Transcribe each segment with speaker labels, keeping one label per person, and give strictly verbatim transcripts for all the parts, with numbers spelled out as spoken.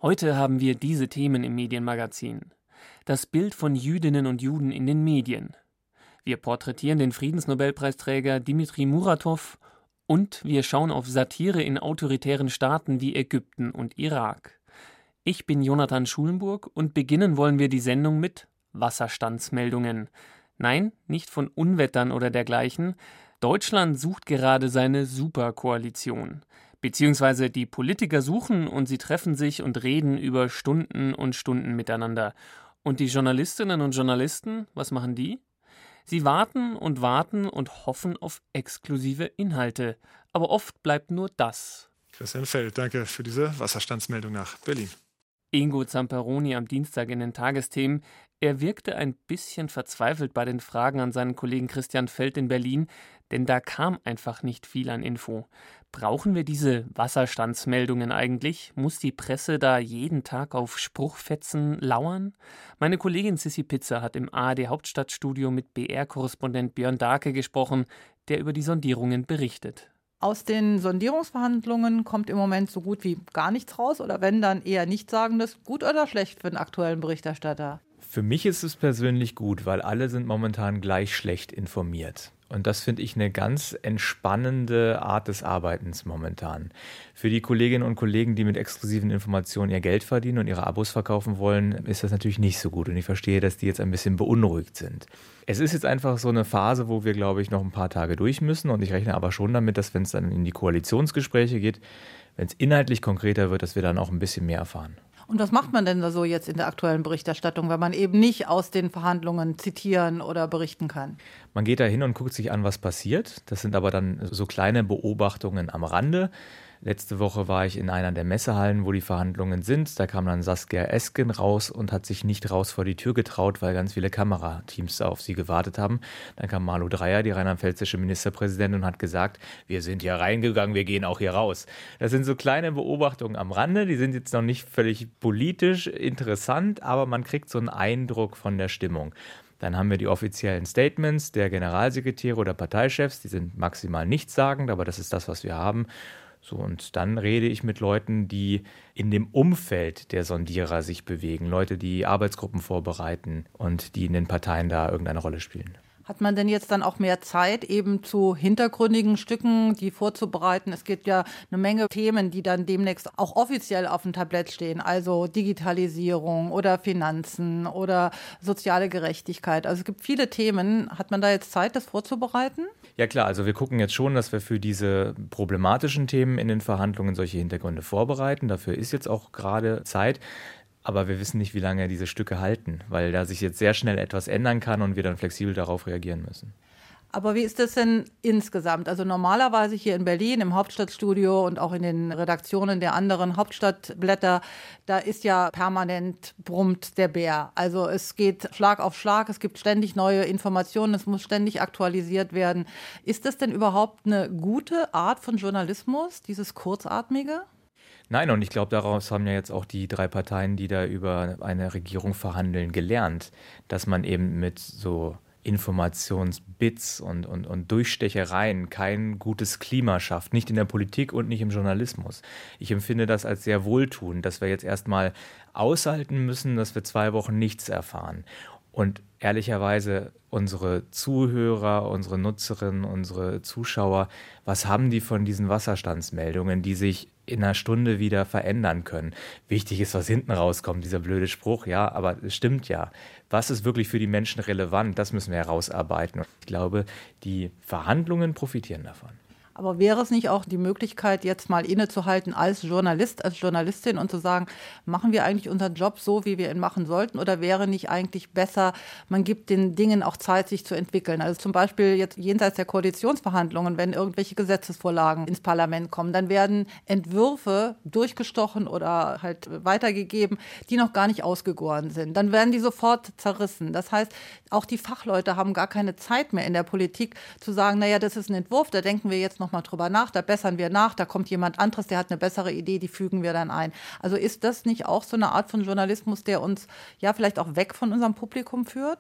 Speaker 1: Heute haben wir diese Themen im Medienmagazin. Das Bild von Jüdinnen und Juden in den Medien. Wir porträtieren den Friedensnobelpreisträger Dimitri Muratov und wir schauen auf Satire in autoritären Staaten wie Ägypten und Irak. Ich bin Jonathan Schulenburg und beginnen wollen wir die Sendung mit Wasserstandsmeldungen. Nein, nicht von Unwettern oder dergleichen. Deutschland sucht gerade seine Superkoalition. Beziehungsweise die Politiker suchen und sie treffen sich und reden über Stunden und Stunden miteinander. Und die Journalistinnen und Journalisten, was machen die? Sie warten und warten und hoffen auf exklusive Inhalte. Aber oft bleibt nur das.
Speaker 2: Christian Feld, danke für diese Wasserstandsmeldung nach Berlin.
Speaker 1: Ingo Zamperoni am Dienstag in den Tagesthemen. Er wirkte ein bisschen verzweifelt bei den Fragen an seinen Kollegen Christian Feld in Berlin, denn da kam einfach nicht viel an Info. Brauchen wir diese Wasserstandsmeldungen eigentlich? Muss die Presse da jeden Tag auf Spruchfetzen lauern? Meine Kollegin Sissi Pizza hat im A R D-Hauptstadtstudio mit B R-Korrespondent Björn Dahlke gesprochen, der über die Sondierungen berichtet.
Speaker 3: Aus den Sondierungsverhandlungen kommt im Moment so gut wie gar nichts raus oder wenn, dann eher Nichtsagendes. Gut oder schlecht für den aktuellen Berichterstatter?
Speaker 4: Für mich ist es persönlich gut, weil alle sind momentan gleich schlecht informiert. Und das finde ich eine ganz entspannende Art des Arbeitens momentan. Für die Kolleginnen und Kollegen, die mit exklusiven Informationen ihr Geld verdienen und ihre Abos verkaufen wollen, ist das natürlich nicht so gut. Und ich verstehe, dass die jetzt ein bisschen beunruhigt sind. Es ist jetzt einfach so eine Phase, wo wir, glaube ich, noch ein paar Tage durch müssen. Und ich rechne aber schon damit, dass wenn es dann in die Koalitionsgespräche geht, wenn es inhaltlich konkreter wird, dass wir dann auch ein bisschen mehr erfahren.
Speaker 3: Und was macht man denn da so jetzt in der aktuellen Berichterstattung, wenn man eben nicht aus den Verhandlungen zitieren oder berichten kann?
Speaker 4: Man geht da hin und guckt sich an, was passiert. Das sind aber dann so kleine Beobachtungen am Rande. Letzte Woche war ich in einer der Messehallen, wo die Verhandlungen sind. Da kam dann Saskia Esken raus und hat sich nicht raus vor die Tür getraut, weil ganz viele Kamerateams auf sie gewartet haben. Dann kam Malu Dreyer, die rheinland-pfälzische Ministerpräsidentin, und hat gesagt, wir sind hier reingegangen, wir gehen auch hier raus. Das sind so kleine Beobachtungen am Rande, die sind jetzt noch nicht völlig politisch interessant, aber man kriegt so einen Eindruck von der Stimmung. Dann haben wir die offiziellen Statements der Generalsekretäre oder Parteichefs, die sind maximal nichtssagend, aber das ist das, was wir haben. So, und dann rede ich mit Leuten, die in dem Umfeld der Sondierer sich bewegen, Leute, die Arbeitsgruppen vorbereiten und die in den Parteien da irgendeine Rolle spielen.
Speaker 3: Hat man denn jetzt dann auch mehr Zeit, eben zu hintergründigen Stücken, die vorzubereiten? Es gibt ja eine Menge Themen, die dann demnächst auch offiziell auf dem Tablett stehen, also Digitalisierung oder Finanzen oder soziale Gerechtigkeit. Also es gibt viele Themen. Hat man da jetzt Zeit, das vorzubereiten?
Speaker 4: Ja klar, also wir gucken jetzt schon, dass wir für diese problematischen Themen in den Verhandlungen solche Hintergründe vorbereiten. Dafür ist jetzt auch gerade Zeit. Aber wir wissen nicht, wie lange diese Stücke halten, weil da sich jetzt sehr schnell etwas ändern kann und wir dann flexibel darauf reagieren müssen.
Speaker 3: Aber wie ist das denn insgesamt? Also normalerweise hier in Berlin im Hauptstadtstudio und auch in den Redaktionen der anderen Hauptstadtblätter, da ist ja permanent brummt der Bär. Also es geht Schlag auf Schlag, es gibt ständig neue Informationen, es muss ständig aktualisiert werden. Ist das denn überhaupt eine gute Art von Journalismus, dieses Kurzatmige?
Speaker 4: Nein, und ich glaube, daraus haben ja jetzt auch die drei Parteien, die da über eine Regierung verhandeln, gelernt, dass man eben mit so Informationsbits und, und, und Durchstechereien kein gutes Klima schafft, nicht in der Politik und nicht im Journalismus. Ich empfinde das als sehr wohltuend, dass wir jetzt erstmal aushalten müssen, dass wir zwei Wochen nichts erfahren. Und ehrlicherweise, unsere Zuhörer, unsere Nutzerinnen, unsere Zuschauer, was haben die von diesen Wasserstandsmeldungen, die sich in einer Stunde wieder verändern können? Wichtig ist, was hinten rauskommt, dieser blöde Spruch, ja, aber es stimmt ja. Was ist wirklich für die Menschen relevant? Das müssen wir herausarbeiten. Und ich glaube, die Verhandlungen profitieren davon.
Speaker 3: Aber wäre es nicht auch die Möglichkeit, jetzt mal innezuhalten als Journalist, als Journalistin und zu sagen, machen wir eigentlich unseren Job so, wie wir ihn machen sollten? Oder wäre nicht eigentlich besser, man gibt den Dingen auch Zeit, sich zu entwickeln? Also zum Beispiel jetzt jenseits der Koalitionsverhandlungen, wenn irgendwelche Gesetzesvorlagen ins Parlament kommen, dann werden Entwürfe durchgestochen oder halt weitergegeben, die noch gar nicht ausgegoren sind. Dann werden die sofort zerrissen. Das heißt, auch die Fachleute haben gar keine Zeit mehr in der Politik zu sagen, naja, das ist ein Entwurf, da denken wir jetzt nochmal drüber nach, da bessern wir nach, da kommt jemand anderes, der hat eine bessere Idee, die fügen wir dann ein. Also ist das nicht auch so eine Art von Journalismus, der uns ja vielleicht auch weg von unserem Publikum führt?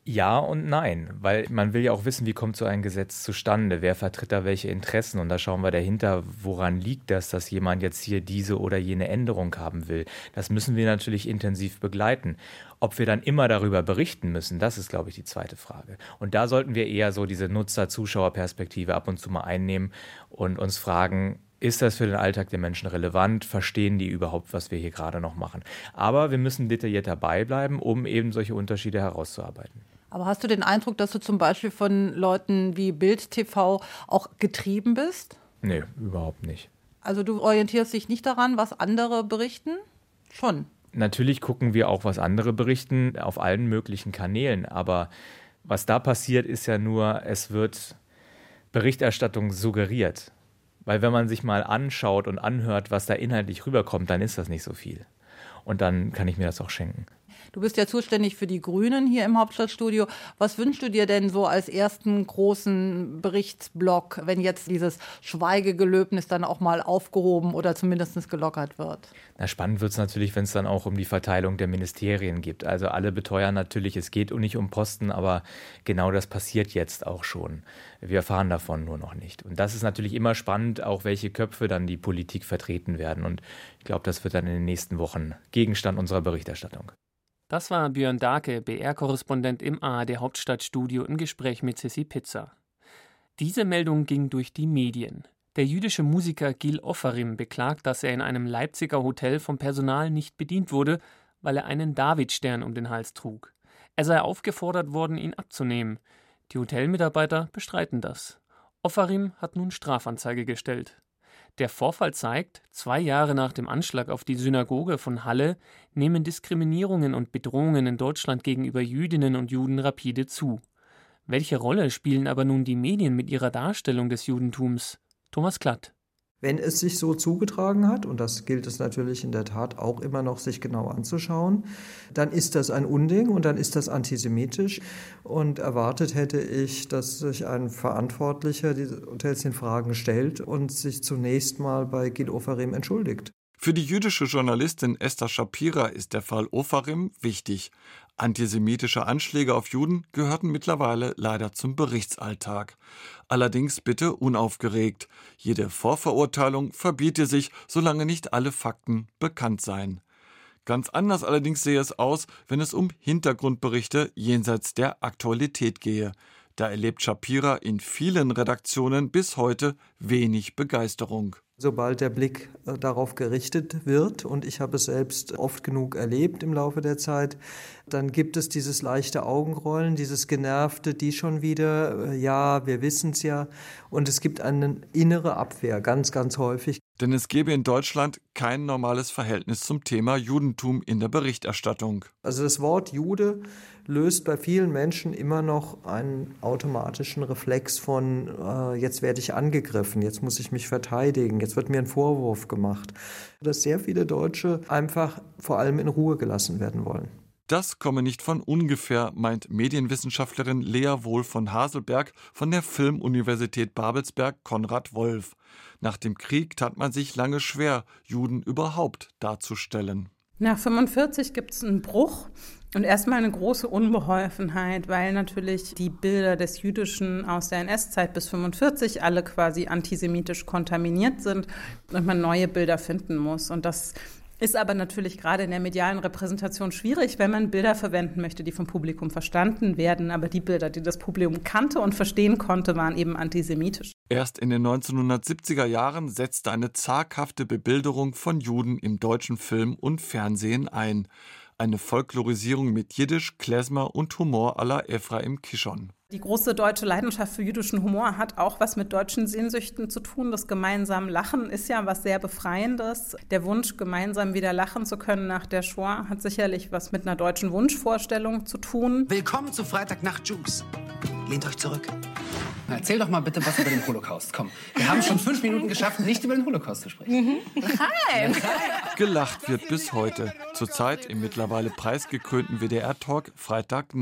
Speaker 4: Ja und nein, weil man will ja auch wissen, wie kommt so ein Gesetz zustande, wer vertritt da welche Interessen, und da schauen wir dahinter, woran liegt das, dass jemand jetzt hier diese oder jene Änderung haben will. Das müssen wir natürlich intensiv begleiten. Ob wir dann immer darüber berichten müssen, das ist, glaube ich, die zweite Frage. Und da sollten wir eher so diese Nutzer-Zuschauer-Perspektive ab und zu mal einnehmen und uns fragen, ist das für den Alltag der Menschen relevant? Verstehen die überhaupt, was wir hier gerade noch machen? Aber wir müssen detailliert dabei bleiben, um eben solche Unterschiede herauszuarbeiten.
Speaker 3: Aber hast du den Eindruck, dass du zum Beispiel von Leuten wie Bild T V auch getrieben bist?
Speaker 4: Nee, überhaupt nicht.
Speaker 3: Also du orientierst dich nicht daran, was andere berichten? Schon.
Speaker 4: Natürlich gucken wir auch, was andere berichten, auf allen möglichen Kanälen. Aber was da passiert, ist ja nur, es wird Berichterstattung suggeriert. Weil wenn man sich mal anschaut und anhört, was da inhaltlich rüberkommt, dann ist das nicht so viel. Und dann kann ich mir das auch schenken.
Speaker 3: Du bist ja zuständig für die Grünen hier im Hauptstadtstudio. Was wünschst du dir denn so als ersten großen Berichtsblock, wenn jetzt dieses Schweigegelöbnis dann auch mal aufgehoben oder zumindest gelockert wird?
Speaker 4: Na, spannend wird es natürlich, wenn es dann auch um die Verteilung der Ministerien geht. Also alle beteuern natürlich, es geht nicht um Posten, aber genau das passiert jetzt auch schon. Wir erfahren davon nur noch nicht. Und das ist natürlich immer spannend, auch welche Köpfe dann die Politik vertreten werden. Und ich glaube, das wird dann in den nächsten Wochen Gegenstand unserer Berichterstattung.
Speaker 1: Das war Björn Dahlke, B R-Korrespondent im A R D Hauptstadtstudio im Gespräch mit Sissi Pizza. Diese Meldung ging durch die Medien. Der jüdische Musiker Gil Ofarim beklagt, dass er in einem Leipziger Hotel vom Personal nicht bedient wurde, weil er einen Davidstern um den Hals trug. Er sei aufgefordert worden, ihn abzunehmen. Die Hotelmitarbeiter bestreiten das. Ofarim hat nun Strafanzeige gestellt. Der Vorfall zeigt, zwei Jahre nach dem Anschlag auf die Synagoge von Halle nehmen Diskriminierungen und Bedrohungen in Deutschland gegenüber Jüdinnen und Juden rapide zu. Welche Rolle spielen aber nun die Medien mit ihrer Darstellung des Judentums? Thomas Klatt.
Speaker 5: Wenn es sich so zugetragen hat, und das gilt es natürlich in der Tat auch immer noch, sich genau anzuschauen, dann ist das ein Unding und dann ist das antisemitisch. Und erwartet hätte ich, dass sich ein Verantwortlicher diese Hotels in Fragen stellt und sich zunächst mal bei Gil Ofarim entschuldigt.
Speaker 6: Für die jüdische Journalistin Esther Shapira ist der Fall Ofarim wichtig. Antisemitische Anschläge auf Juden gehörten mittlerweile leider zum Berichtsalltag. Allerdings bitte unaufgeregt. Jede Vorverurteilung verbiete sich, solange nicht alle Fakten bekannt seien. Ganz anders allerdings sehe es aus, wenn es um Hintergrundberichte jenseits der Aktualität gehe. Da erlebt Shapira in vielen Redaktionen bis heute wenig Begeisterung.
Speaker 5: Sobald der Blick darauf gerichtet wird, und ich habe es selbst oft genug erlebt im Laufe der Zeit, dann gibt es dieses leichte Augenrollen, dieses genervte, die schon wieder, ja, wir wissen es ja. Und es gibt eine innere Abwehr, ganz, ganz häufig.
Speaker 6: Denn es gäbe in Deutschland kein normales Verhältnis zum Thema Judentum in der Berichterstattung.
Speaker 5: Also das Wort Jude löst bei vielen Menschen immer noch einen automatischen Reflex von, äh, jetzt werde ich angegriffen, jetzt muss ich mich verteidigen, jetzt wird mir ein Vorwurf gemacht. Dass sehr viele Deutsche einfach vor allem in Ruhe gelassen werden wollen.
Speaker 6: Das komme nicht von ungefähr, meint Medienwissenschaftlerin Lea Wohl von Haselberg von der Filmuniversität Babelsberg Konrad Wolf. Nach dem Krieg tat man sich lange schwer, Juden überhaupt darzustellen.
Speaker 7: Nach fünfundvierzig gibt es einen Bruch und erstmal eine große Unbeholfenheit, weil natürlich die Bilder des Jüdischen aus der N S-Zeit bis fünfundvierzig alle quasi antisemitisch kontaminiert sind und man neue Bilder finden muss. Und das ist aber natürlich gerade in der medialen Repräsentation schwierig, wenn man Bilder verwenden möchte, die vom Publikum verstanden werden. Aber die Bilder, die das Publikum kannte und verstehen konnte, waren eben antisemitisch.
Speaker 6: Erst in den neunzehnhundertsiebziger Jahren setzte eine zaghafte Bebilderung von Juden im deutschen Film und Fernsehen ein. Eine Folklorisierung mit Jiddisch, Klezmer und Humor à la Ephraim Kishon.
Speaker 7: Die große deutsche Leidenschaft für jüdischen Humor hat auch was mit deutschen Sehnsüchten zu tun. Das gemeinsame Lachen ist ja was sehr Befreiendes. Der Wunsch, gemeinsam wieder lachen zu können nach der Shoah, hat sicherlich was mit einer deutschen Wunschvorstellung zu tun.
Speaker 8: Willkommen zu Freitagnacht Jukes. Lehnt euch zurück. Na, erzähl doch mal bitte was über den Holocaust. Komm, wir haben schon fünf Minuten geschafft, nicht über den Holocaust zu sprechen.
Speaker 7: Nein!
Speaker 6: Gelacht wird bis heute. Zurzeit im mittlerweile preisgekrönten W D R-Talk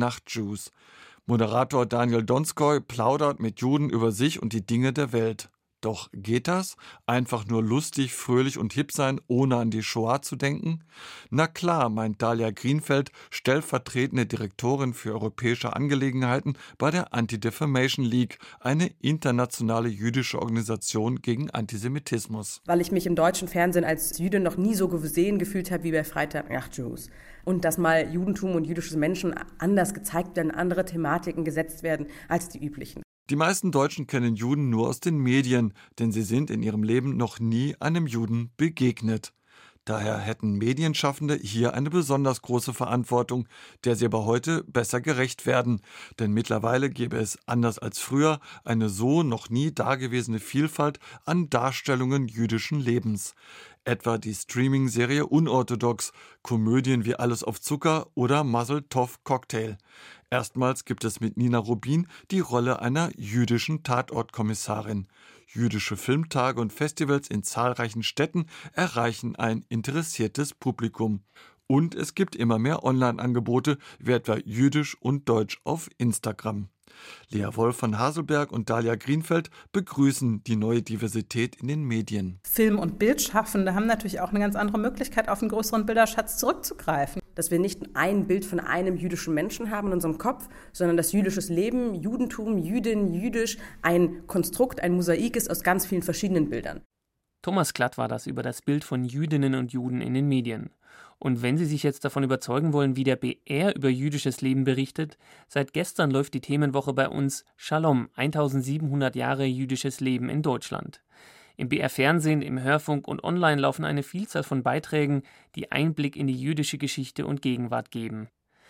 Speaker 6: Freitagnacht-Juice. Moderator Daniel Donskoy plaudert mit Juden über sich und die Dinge der Welt. Doch geht das? Einfach nur lustig, fröhlich und hip sein, ohne an die Shoah zu denken? Na klar, meint Dalia Greenfeld, stellvertretende Direktorin für europäische Angelegenheiten bei der Anti-Defamation League, eine internationale jüdische Organisation gegen Antisemitismus.
Speaker 9: Weil ich mich im deutschen Fernsehen als Jüdin noch nie so gesehen gefühlt habe wie bei Freitagnacht Jews. Und dass mal Judentum und jüdische Menschen anders gezeigt werden, andere Thematiken gesetzt werden als die üblichen.
Speaker 6: Die meisten Deutschen kennen Juden nur aus den Medien, denn sie sind in ihrem Leben noch nie einem Juden begegnet. Daher hätten Medienschaffende hier eine besonders große Verantwortung, der sie aber heute besser gerecht werden. Denn mittlerweile gäbe es, anders als früher, eine so noch nie dagewesene Vielfalt an Darstellungen jüdischen Lebens. Etwa die Streaming-Serie Unorthodox, Komödien wie Alles auf Zucker oder Mazel Tov Cocktail. Erstmals gibt es mit Nina Rubin die Rolle einer jüdischen Tatortkommissarin. Jüdische Filmtage und Festivals in zahlreichen Städten erreichen ein interessiertes Publikum. Und es gibt immer mehr Online-Angebote, wie etwa Jüdisch und Deutsch auf Instagram. Lea Wolf von Haselberg und Dalia Greenfeld begrüßen die neue Diversität in den Medien.
Speaker 7: Film- und Bildschaffende haben natürlich auch eine ganz andere Möglichkeit, auf einen größeren Bilderschatz zurückzugreifen.
Speaker 9: Dass wir nicht ein Bild von einem jüdischen Menschen haben in unserem Kopf, sondern dass jüdisches Leben, Judentum, Jüdin, Jüdisch ein Konstrukt, ein Mosaik ist aus ganz vielen verschiedenen Bildern.
Speaker 1: Thomas Klatt war das über das Bild von Jüdinnen und Juden in den Medien. Und wenn Sie sich jetzt davon überzeugen wollen, wie der B R über jüdisches Leben berichtet, seit gestern läuft die Themenwoche bei uns Shalom, eintausendsiebenhundert Jahre jüdisches Leben in Deutschland. Im B R-Fernsehen, im Hörfunk und online laufen eine Vielzahl von Beiträgen, die Einblick in die jüdische Geschichte und Gegenwart geben.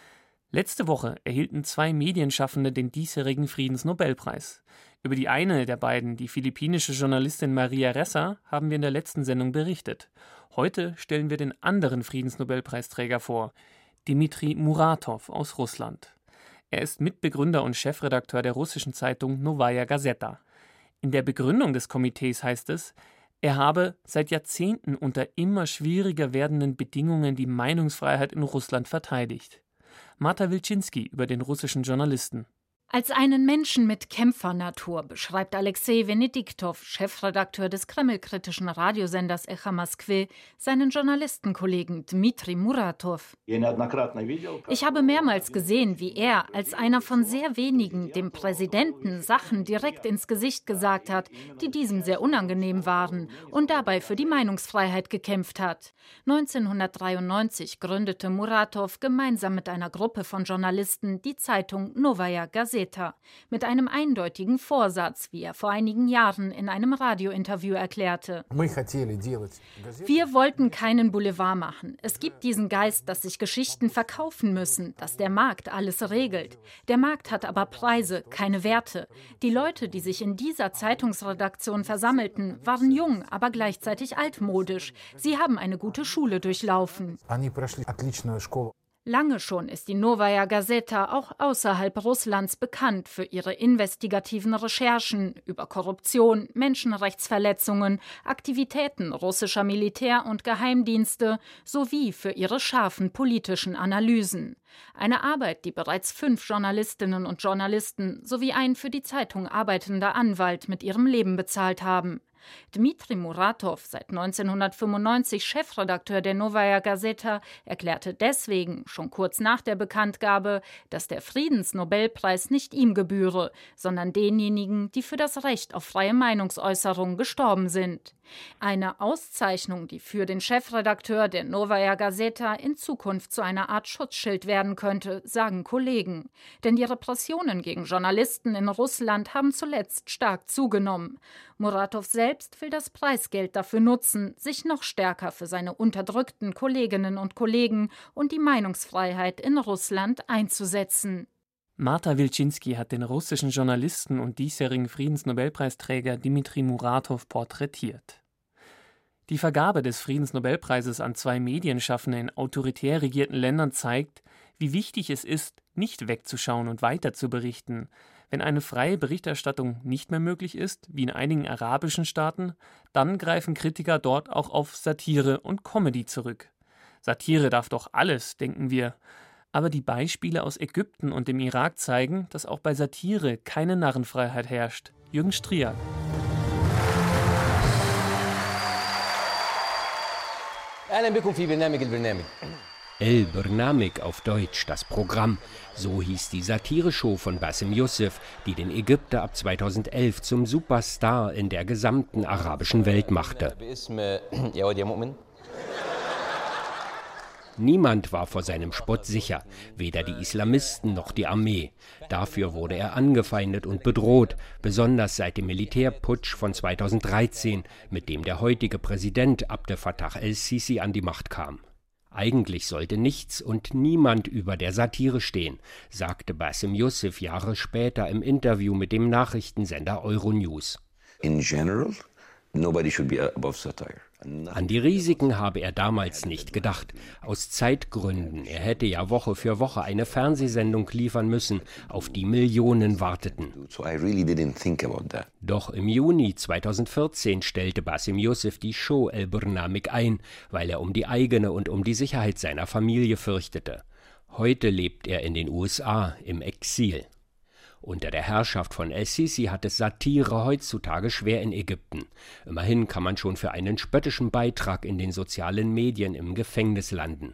Speaker 1: Letzte Woche erhielten zwei Medienschaffende den diesjährigen Friedensnobelpreis. Über die eine der beiden, die philippinische Journalistin Maria Ressa, haben wir in der letzten Sendung berichtet. Heute stellen wir den anderen Friedensnobelpreisträger vor, Dmitri Muratov aus Russland. Er ist Mitbegründer und Chefredakteur der russischen Zeitung Novaya Gazeta. In der Begründung des Komitees heißt es, er habe seit Jahrzehnten unter immer schwieriger werdenden Bedingungen die Meinungsfreiheit in Russland verteidigt. Marta Wilczynski über den russischen Journalisten.
Speaker 10: Als einen Menschen mit Kämpfernatur beschreibt Alexei Venediktov, Chefredakteur des kremlkritischen Radiosenders Echa Moskwy, seinen Journalistenkollegen Dmitri Muratov. Ich habe mehrmals gesehen, wie er als einer von sehr wenigen dem Präsidenten Sachen direkt ins Gesicht gesagt hat, die diesem sehr unangenehm waren und dabei für die Meinungsfreiheit gekämpft hat. neunzehnhundertdreiundneunzig gründete Muratov gemeinsam mit einer Gruppe von Journalisten die Zeitung Novaya Gazeta. Mit einem eindeutigen Vorsatz, wie er vor einigen Jahren in einem Radiointerview erklärte. Wir wollten keinen Boulevard machen. Es gibt diesen Geist, dass sich Geschichten verkaufen müssen, dass der Markt alles regelt. Der Markt hat aber Preise, keine Werte. Die Leute, die sich in dieser Zeitungsredaktion versammelten, waren jung, aber gleichzeitig altmodisch. Sie haben eine gute Schule durchlaufen. Lange schon ist die Novaya Gazeta auch außerhalb Russlands bekannt für ihre investigativen Recherchen über Korruption, Menschenrechtsverletzungen, Aktivitäten russischer Militär- und Geheimdienste sowie für ihre scharfen politischen Analysen. Eine Arbeit, die bereits fünf Journalistinnen und Journalisten sowie ein für die Zeitung arbeitender Anwalt mit ihrem Leben bezahlt haben. Dmitri Muratov, seit neunzehnhundertfünfundneunzig Chefredakteur der Novaya Gazeta, erklärte deswegen schon kurz nach der Bekanntgabe, dass der Friedensnobelpreis nicht ihm gebühre, sondern denjenigen, die für das Recht auf freie Meinungsäußerung gestorben sind. Eine Auszeichnung, die für den Chefredakteur der Novaya Gazeta in Zukunft zu einer Art Schutzschild werden könnte, sagen Kollegen. Denn die Repressionen gegen Journalisten in Russland haben zuletzt stark zugenommen. Muratov selbst will das Preisgeld dafür nutzen, sich noch stärker für seine unterdrückten Kolleginnen und Kollegen und die Meinungsfreiheit in Russland einzusetzen.
Speaker 1: Marta Wilczynski hat den russischen Journalisten und diesjährigen Friedensnobelpreisträger Dmitri Muratov porträtiert. Die Vergabe des Friedensnobelpreises an zwei Medienschaffende in autoritär regierten Ländern zeigt, wie wichtig es ist, nicht wegzuschauen und weiter zu berichten. Wenn eine freie Berichterstattung nicht mehr möglich ist, wie in einigen arabischen Staaten, dann greifen Kritiker dort auch auf Satire und Comedy zurück. Satire darf doch alles, denken wir. Aber die Beispiele aus Ägypten und dem Irak zeigen, dass auch bei Satire keine Narrenfreiheit herrscht. Jürgen Striak.
Speaker 11: El Bernamik auf Deutsch, das Programm. So hieß die Satireshow von Bassem Youssef, die den Ägypter ab zweitausendelf zum Superstar in der gesamten arabischen Welt machte. Niemand war vor seinem Spott sicher, weder die Islamisten noch die Armee. Dafür wurde er angefeindet und bedroht, besonders seit dem Militärputsch von zweitausenddreizehn, mit dem der heutige Präsident Abdel Fattah el-Sisi an die Macht kam. Eigentlich sollte nichts und niemand über der Satire stehen, sagte Bassem Youssef Jahre später im Interview mit dem Nachrichtensender Euronews.
Speaker 12: In general, nobody should be above satire.
Speaker 11: An die Risiken habe er damals nicht gedacht. Aus Zeitgründen. Er hätte ja Woche für Woche eine Fernsehsendung liefern müssen, auf die Millionen warteten. Doch im Juni zweitausendvierzehn stellte Bassem Youssef die Show El Bernamik ein, weil er um die eigene und um die Sicherheit seiner Familie fürchtete. Heute lebt er in den U S A im Exil. Unter der Herrschaft von el-Sisi hat es Satire heutzutage schwer in Ägypten. Immerhin kann man schon für einen spöttischen Beitrag in den sozialen Medien im Gefängnis landen.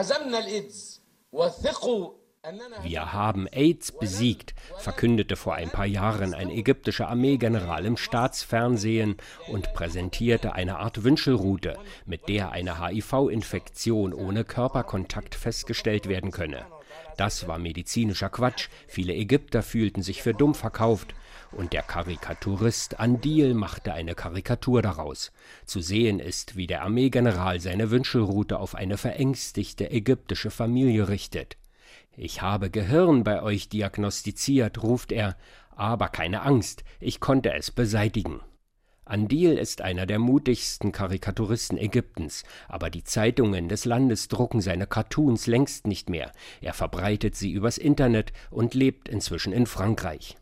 Speaker 11: Wir haben AIDS besiegt, verkündete vor ein paar Jahren ein ägyptischer Armeegeneral im Staatsfernsehen und präsentierte eine Art Wünschelrute, mit der eine H I V-Infektion ohne Körperkontakt festgestellt werden könne. Das war medizinischer Quatsch, viele Ägypter fühlten sich für dumm verkauft und der Karikaturist Andil machte eine Karikatur daraus. Zu sehen ist, wie der Armeegeneral seine Wünschelrute auf eine verängstigte ägyptische Familie richtet. »Ich habe Gehirn bei euch diagnostiziert«, ruft er, »aber keine Angst, ich konnte es beseitigen.« Andil ist einer der mutigsten Karikaturisten Ägyptens, aber die Zeitungen des Landes drucken seine Cartoons längst nicht mehr. Er verbreitet sie übers Internet und lebt inzwischen in Frankreich.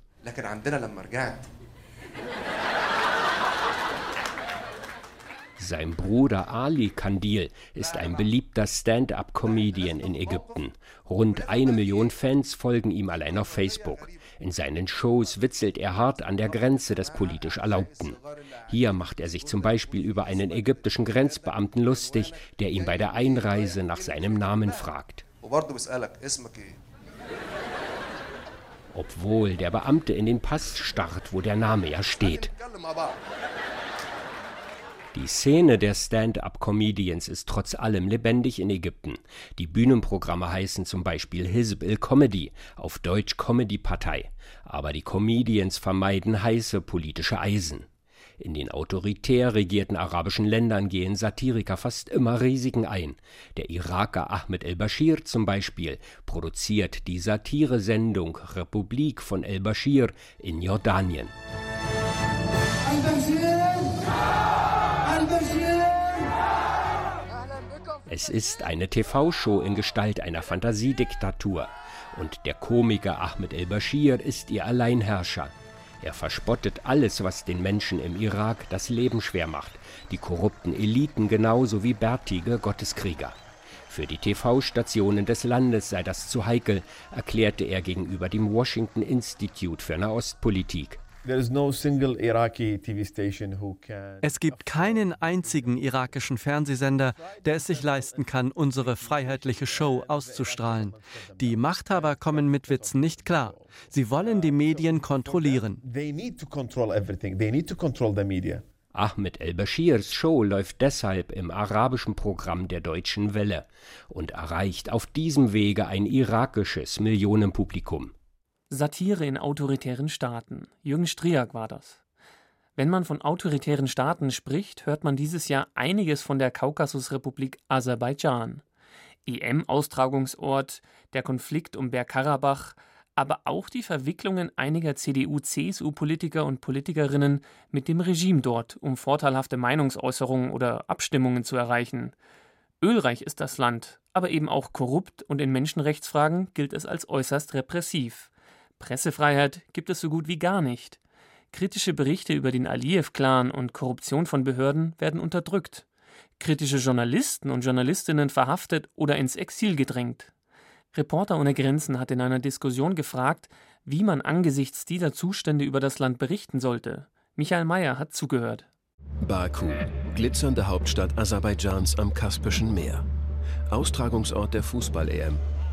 Speaker 11: Sein Bruder Ali Kandil ist ein beliebter Stand-up-Comedian in Ägypten. Rund eine Million Fans folgen ihm allein auf Facebook. In seinen Shows witzelt er hart an der Grenze des politisch Erlaubten. Hier macht er sich zum Beispiel über einen ägyptischen Grenzbeamten lustig, der ihn bei der Einreise nach seinem Namen fragt. Obwohl der Beamte in den Pass starrt, wo der Name ja steht. Die Szene der Stand-up-Comedians ist trotz allem lebendig in Ägypten. Die Bühnenprogramme heißen zum Beispiel Hizb el-Comedy, auf Deutsch Comedy-Partei. Aber die Comedians vermeiden heiße politische Eisen. In den autoritär regierten arabischen Ländern gehen Satiriker fast immer Risiken ein. Der Iraker Ahmed el-Bashir zum Beispiel produziert die Satiresendung Republik von el-Bashir in Jordanien. Es ist eine T V-Show in Gestalt einer Fantasiediktatur. Und der Komiker Ahmed el-Bashir ist ihr Alleinherrscher. Er verspottet alles, was den Menschen im Irak das Leben schwer macht. Die korrupten Eliten genauso wie bärtige Gotteskrieger. Für die T V-Stationen des Landes sei das zu heikel, erklärte er gegenüber dem Washington Institute für Nahostpolitik.
Speaker 13: Es gibt keinen einzigen irakischen Fernsehsender, der es sich leisten kann, unsere freiheitliche Show auszustrahlen. Die Machthaber kommen mit Witzen nicht klar. Sie wollen die Medien kontrollieren.
Speaker 11: Ahmed el-Bashirs Show läuft deshalb im arabischen Programm der Deutschen Welle und erreicht auf diesem Wege ein irakisches Millionenpublikum.
Speaker 1: Satire in autoritären Staaten. Jürgen Striak war das. Wenn man von autoritären Staaten spricht, hört man dieses Jahr einiges von der Kaukasusrepublik Aserbaidschan. E M-Austragungsort, der Konflikt um Bergkarabach, aber auch die Verwicklungen einiger C D U-C S U-Politiker und Politikerinnen mit dem Regime dort, um vorteilhafte Meinungsäußerungen oder Abstimmungen zu erreichen. Ölreich ist das Land, aber eben auch korrupt und in Menschenrechtsfragen gilt es als äußerst repressiv. Pressefreiheit gibt es so gut wie gar nicht. Kritische Berichte über den Aliyev-Clan und Korruption von Behörden werden unterdrückt. Kritische Journalisten und Journalistinnen verhaftet oder ins Exil gedrängt. Reporter ohne Grenzen hat in einer Diskussion gefragt, wie man angesichts dieser Zustände über das Land berichten sollte. Michael Mayer hat zugehört.
Speaker 14: Baku, glitzernde Hauptstadt Aserbaidschans am Kaspischen Meer. Austragungsort der Fußball-E M.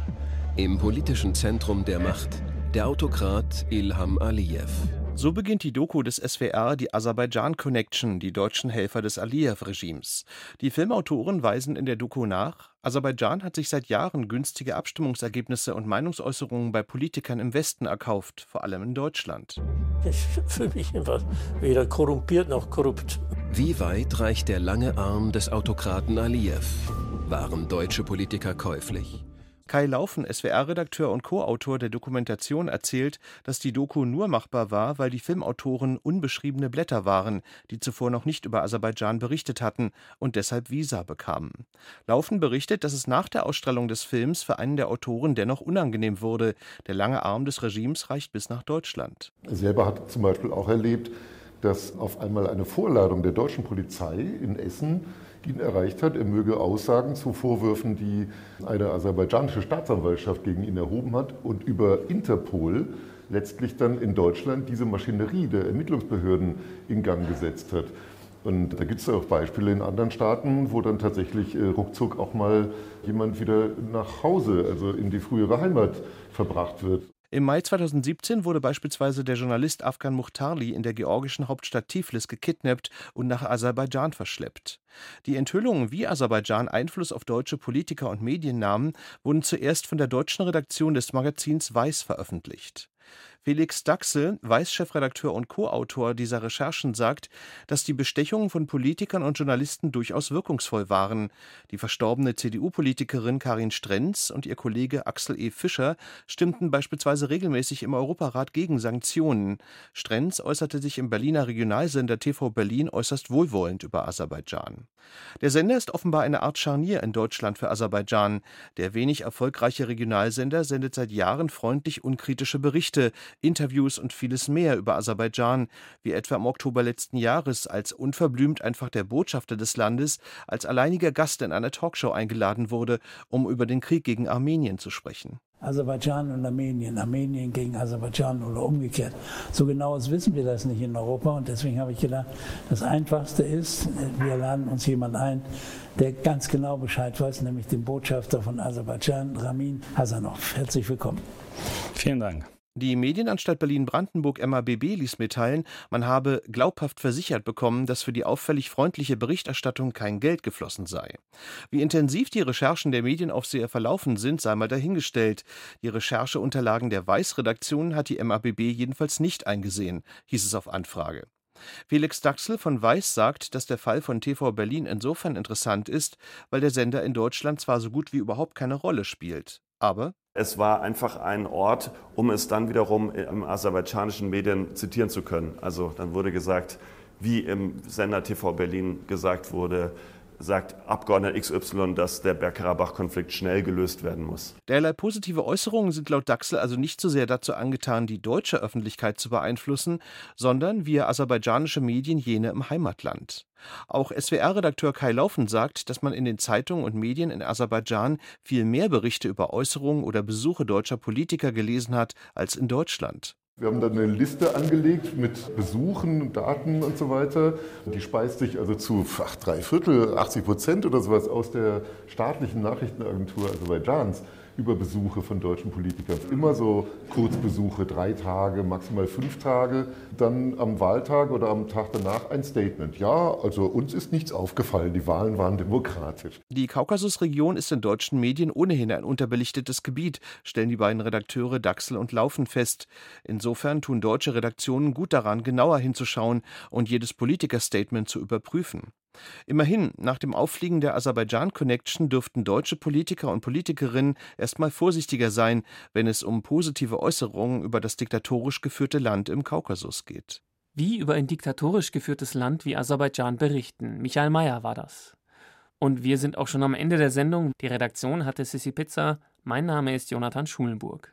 Speaker 14: Im politischen Zentrum der Macht der Autokrat Ilham Aliyev.
Speaker 15: So beginnt die Doku des S W R, die Aserbaidschan Connection, die deutschen Helfer des Aliyev-Regimes. Die Filmautoren weisen in der Doku nach, Aserbaidschan hat sich seit Jahren günstige Abstimmungsergebnisse und Meinungsäußerungen bei Politikern im Westen erkauft, vor allem in Deutschland.
Speaker 16: Das ist für mich einfach weder korrumpiert noch korrupt.
Speaker 14: Wie weit reicht der lange Arm des Autokraten Aliyev? Waren deutsche Politiker käuflich?
Speaker 15: Kai Laufen, S W R-Redakteur und Co-Autor der Dokumentation, erzählt, dass die Doku nur machbar war, weil die Filmautoren unbeschriebene Blätter waren, die zuvor noch nicht über Aserbaidschan berichtet hatten und deshalb Visa bekamen. Laufen berichtet, dass es nach der Ausstrahlung des Films für einen der Autoren dennoch unangenehm wurde. Der lange Arm des Regimes reicht bis nach Deutschland.
Speaker 17: Er selber hat zum Beispiel auch erlebt, dass auf einmal eine Vorladung der deutschen Polizei in Essen ihn erreicht hat, er möge Aussagen zu Vorwürfen, die eine aserbaidschanische Staatsanwaltschaft gegen ihn erhoben hat und über Interpol letztlich dann in Deutschland diese Maschinerie der Ermittlungsbehörden in Gang gesetzt hat. Und da gibt es auch Beispiele in anderen Staaten, wo dann tatsächlich ruckzuck auch mal jemand wieder nach Hause, also in die frühere Heimat verbracht wird.
Speaker 15: Im Mai zweitausendsiebzehn wurde beispielsweise der Journalist Afgan Mukhtarli in der georgischen Hauptstadt Tiflis gekidnappt und nach Aserbaidschan verschleppt. Die Enthüllungen, wie Aserbaidschan Einfluss auf deutsche Politiker und Medien nahmen, wurden zuerst von der deutschen Redaktion des Magazins Weiß veröffentlicht. Felix Daxel, Weiß-Chefredakteur und Co-Autor dieser Recherchen, sagt, dass die Bestechungen von Politikern und Journalisten durchaus wirkungsvoll waren. Die verstorbene C D U-Politikerin Karin Strenz und ihr Kollege Axel E. Fischer stimmten beispielsweise regelmäßig im Europarat gegen Sanktionen. Strenz äußerte sich im Berliner Regionalsender T V Berlin äußerst wohlwollend über Aserbaidschan. Der Sender ist offenbar eine Art Scharnier in Deutschland für Aserbaidschan. Der wenig erfolgreiche Regionalsender sendet seit Jahren freundlich unkritische Berichte, Interviews und vieles mehr über Aserbaidschan, wie etwa im Oktober letzten Jahres, als unverblümt einfach der Botschafter des Landes als alleiniger Gast in einer Talkshow eingeladen wurde, um über den Krieg gegen Armenien zu sprechen.
Speaker 16: Aserbaidschan und Armenien, Armenien gegen Aserbaidschan oder umgekehrt. So genau wissen wir das nicht in Europa und deswegen habe ich gedacht, das Einfachste ist, wir laden uns jemanden ein, der ganz genau Bescheid weiß, nämlich den Botschafter von Aserbaidschan, Ramin Hasanov. Herzlich willkommen.
Speaker 15: Vielen Dank. Die Medienanstalt Berlin-Brandenburg M A B B ließ mitteilen, man habe glaubhaft versichert bekommen, dass für die auffällig freundliche Berichterstattung kein Geld geflossen sei. Wie intensiv die Recherchen der Medienaufseher verlaufen sind, sei mal dahingestellt. Die Rechercheunterlagen der Weiß-Redaktion hat die M A B B jedenfalls nicht eingesehen, hieß es auf Anfrage. Felix Daxel von Weiß sagt, dass der Fall von T V Berlin insofern interessant ist, weil der Sender in Deutschland zwar so gut wie überhaupt keine Rolle spielt, aber
Speaker 18: es war einfach ein Ort, um es dann wiederum im aserbaidschanischen Medien zitieren zu können. Also dann wurde gesagt, wie im Sender T V Berlin gesagt wurde, sagt Abgeordneter X Y, dass der Bergkarabach-Konflikt schnell gelöst werden muss.
Speaker 15: Derlei positive Äußerungen sind laut Daxel also nicht so sehr dazu angetan, die deutsche Öffentlichkeit zu beeinflussen, sondern via aserbaidschanische Medien jene im Heimatland. Auch S W R-Redakteur Kai Laufen sagt, dass man in den Zeitungen und Medien in Aserbaidschan viel mehr Berichte über Äußerungen oder Besuche deutscher Politiker gelesen hat als in Deutschland.
Speaker 17: Wir haben dann eine Liste angelegt mit Besuchen, Daten und so weiter. Die speist sich also zu ach, drei Viertel, achtzig Prozent oder sowas aus der staatlichen Nachrichtenagentur Aserbaidschans über Besuche von deutschen Politikern. Immer so Kurzbesuche, drei Tage, maximal fünf Tage. Dann am Wahltag oder am Tag danach ein Statement. Ja, also uns ist nichts aufgefallen, die Wahlen waren demokratisch.
Speaker 15: Die Kaukasusregion ist in deutschen Medien ohnehin ein unterbelichtetes Gebiet, stellen die beiden Redakteure Daxel und Laufen fest. Insofern tun deutsche Redaktionen gut daran, genauer hinzuschauen und jedes Politikerstatement zu überprüfen. Immerhin, nach dem Auffliegen der Aserbaidschan-Connection dürften deutsche Politiker und Politikerinnen erstmal vorsichtiger sein, wenn es um positive Äußerungen über das diktatorisch geführte Land im Kaukasus geht.
Speaker 1: Wie über ein diktatorisch geführtes Land wie Aserbaidschan berichten. Michael Mayer war das. Und wir sind auch schon am Ende der Sendung. Die Redaktion hatte Sissi Pizza. Mein Name ist Jonathan Schulenburg.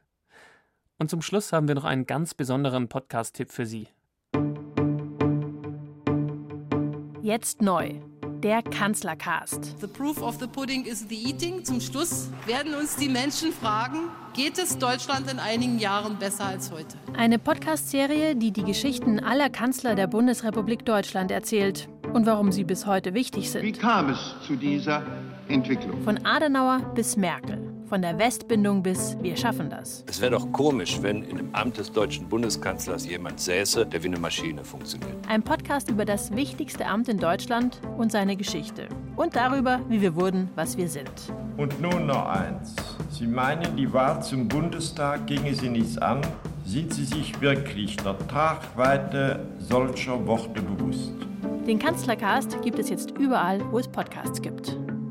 Speaker 1: Und zum Schluss haben wir noch einen ganz besonderen Podcast-Tipp für Sie.
Speaker 19: Jetzt neu, der Kanzlercast.
Speaker 20: The proof of the pudding is the eating. Zum Schluss werden uns die Menschen fragen, geht es Deutschland in einigen Jahren besser als heute?
Speaker 19: Eine Podcast-Serie, die die Geschichten aller Kanzler der Bundesrepublik Deutschland erzählt Und warum sie bis heute wichtig sind.
Speaker 21: Wie kam es zu dieser Entwicklung?
Speaker 19: Von Adenauer bis Merkel. Von der Westbindung bis wir schaffen das.
Speaker 22: Es wäre doch komisch, wenn in dem Amt des deutschen Bundeskanzlers jemand säße, der wie eine Maschine funktioniert.
Speaker 19: Ein Podcast über das wichtigste Amt in Deutschland und seine Geschichte. Und darüber, wie wir wurden, was wir sind.
Speaker 23: Und nun noch eins. Sie meinen, die Wahl zum Bundestag ginge Sie nichts an? Sind Sie sich wirklich der Tragweite solcher Worte bewusst?
Speaker 19: Den Kanzlercast gibt es jetzt überall, wo es Podcasts gibt.